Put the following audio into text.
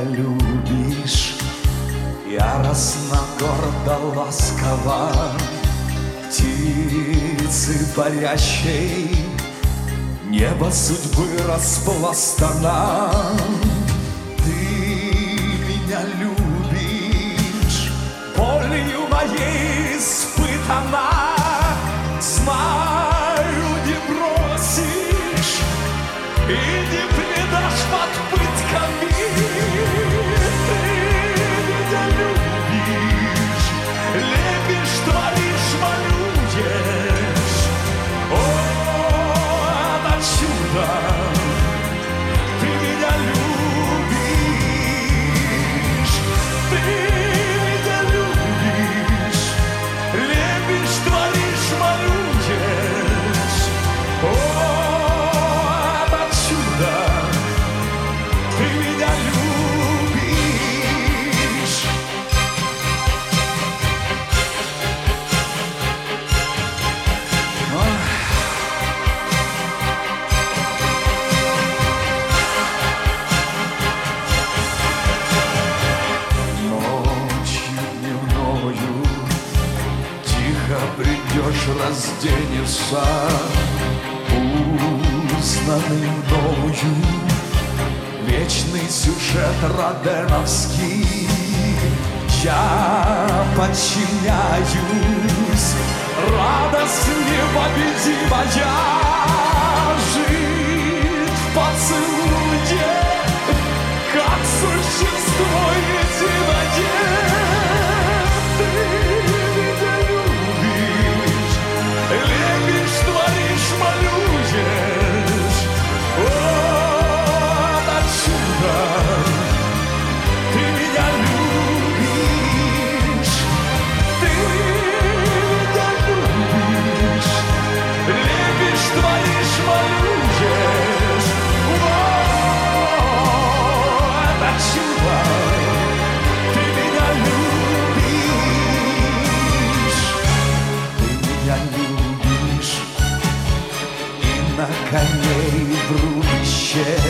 любишь, яростно, гордо, ласково, птицы парящей, небо судьбы распластана. Ты меня любишь, болью моей испытана. Знаю, не бросишь и не предашь под пытками. Ты меня любишь, лепишь, творишь, малюешь. О, это чудо! Ты меня любишь, ты меня любишь, лепишь, творишь, малюешь. О, это чудо! Ты меня любишь. Ночью дневною тихо придешь, разденешься, узнанный мною вечный сюжет роденовский. Я подчиняюсь, радость непобедимая, жить в поцелуе, как существо единое. Ты меня любишь, лепишь, творишь, малюешь. О, это чудо! Ты меня любишь, ты меня любишь, лепишь, творишь, малюешь. О, это чудо! Ты меня любишь, ты меня любишь, и на коней в рубище